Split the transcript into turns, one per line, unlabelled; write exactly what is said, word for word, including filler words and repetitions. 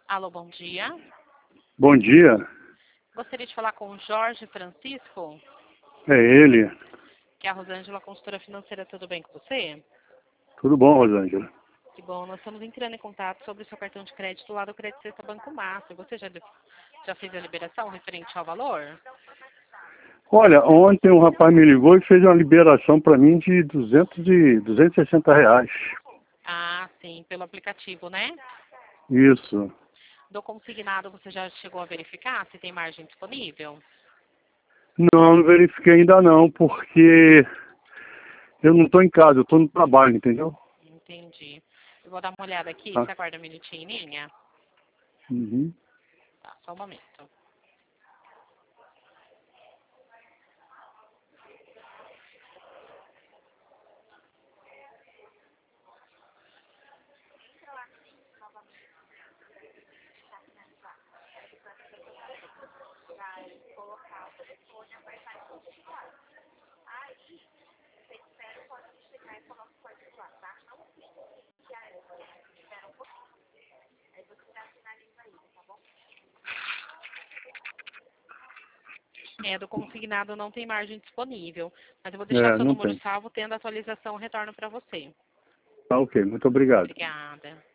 Alô, bom dia.
Bom dia,
Gostaria de falar com o Jorge Francisco,
é ele.
que é a Rosângela, consultora financeira. Tudo bem com você?
Tudo bom, Rosângela?
Que bom, nós estamos entrando em contato sobre o seu cartão de crédito lá do Crédito Sexta Banco Master. Você já, já fez a liberação referente ao valor?
Olha, ontem um rapaz me ligou e fez uma liberação para mim de duzentos e, duzentos e sessenta reais.
Ah, sim, pelo aplicativo, né?
Isso.
Do consignado, você já chegou a verificar se tem margem disponível?
Não, não verifiquei ainda não, porque eu não estou em casa, eu estou no trabalho, entendeu?
Entendi. Eu vou dar uma olhada aqui,
Tá.
você aguarda um minutinho em linha?
Uhum.
Tá, só um momento. É, do consignado não tem margem disponível, mas eu vou deixar
É,
seu
não
número
tem.
salvo, tendo a atualização, eu retorno para você.
Tá ok, muito obrigado.
Obrigada.